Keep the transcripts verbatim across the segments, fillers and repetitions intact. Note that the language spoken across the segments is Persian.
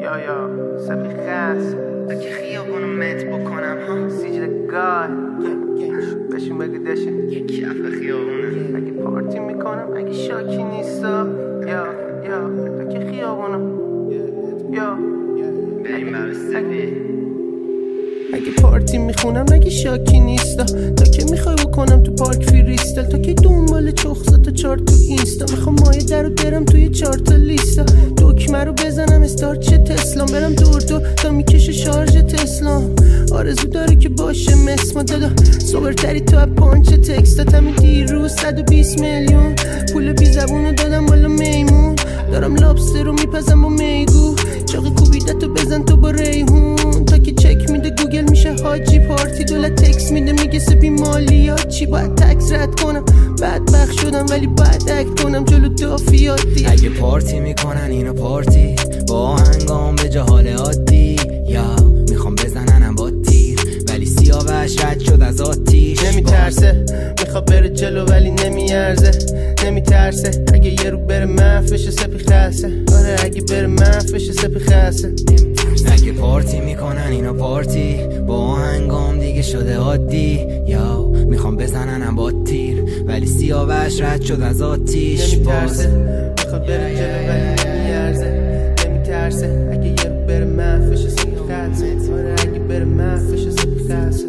یا یا سبی خاص اگه خیابونو مت بکنم ها سیجد گای بشین بگی دشین یه کف خیابونه اگه پارتی میکنم اگه شاکی نیستا یا یا اگه خیابونو یا بریم برسیدی اگه پارتی میخونم اگه شاکی نیستا تا که میخوای بکنم تو پارک فریستال تا که دنبال چخزا تا چارت تو اینستا میخوام مایه در رو برم توی چارتا لیستا دکمه رو بزنم استارت چه تسلام برم دور دور تا میکشه شارژ تسلام آرزو داره که باشه مسما دادا صبرتری تو از پانچ تکستات همین دیروز صد و بیست میلیون پول بی زبونو دادم والا میمون دارم لابستر رو میپزم با میگو چاقی کوبیدتو بزن تو با ریحون تا که چک میده گوگل میشه حاجی پارتی دولت تکس میده میگه سپی مالیات چی باید تکس رد کنم بدبخت شدم ولی باید اکت کنم جلو دافیاتی اگه پارتی میکنن اینو پارتی با هنگام به جهال عادی یا میخوام بزننم با تیر ولی سیاوش رد شد از آتیش نمیترسه میخواد بره جلو ولی نمیارزه نمیترسه اگه یه رو بره محفش سپی خاصه آره اگه بره محفش سپی خاصه اگه پارتی میکنن اینو پارتی با هنگام دیگه شده عادی یا میخوام بزننم با تیر ولی سیاوش رد شد از آتیش نمیترسه میخواد بره جلو ولی نمیارزه نمیترسه اگه یه رو بره محفش سپی خاصه آره اگه بره محفش سپی خاصه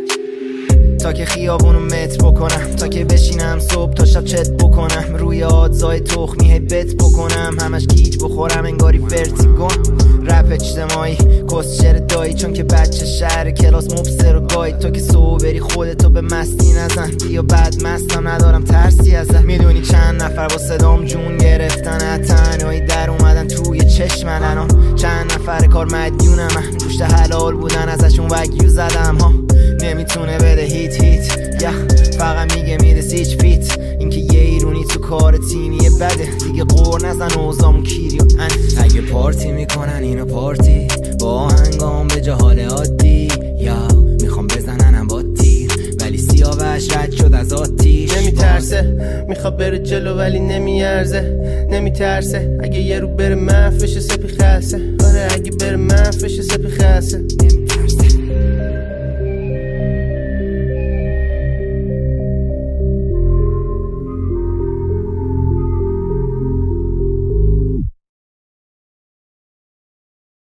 تا که خیابونو متر بکنم تا که بشینم صبح تا شب چت بکنم روی آدزای تخمی هی بت بکنم همش گیج بخورم انگاری ورتیگون رپ اجتماعی کسچر دایی چون که بچه شهر کلاس مبصر و گاید تو که صبری خودتو به مستی نزن بیا بعد مستم ندارم ترسی ازم میدونی چند نفر با صدام جون گرفتن تنهایی در اومدن توی چشم الان چند نفر کار مدیونم من گوشت حلال بودن ازشون وگیو زدم ها نمیتونه بده هیت هیت یا فقط میگه میره سیچ فیت اینکه یه ایرونی تو کار تیمی بده دیگه قور نزن اوزامون کیری و ان اگه پارتی میکنن اینو پارتی با هنگام به جهال عادی یا میخوام بزننم با تیر ولی سیاوش رد شد از آتیش نمیترسه میخواد بره جلو ولی نمیارزه نمیترسه اگه یه رو بره محفش سپی خاصه آره اگه بره محفش سپی خاصه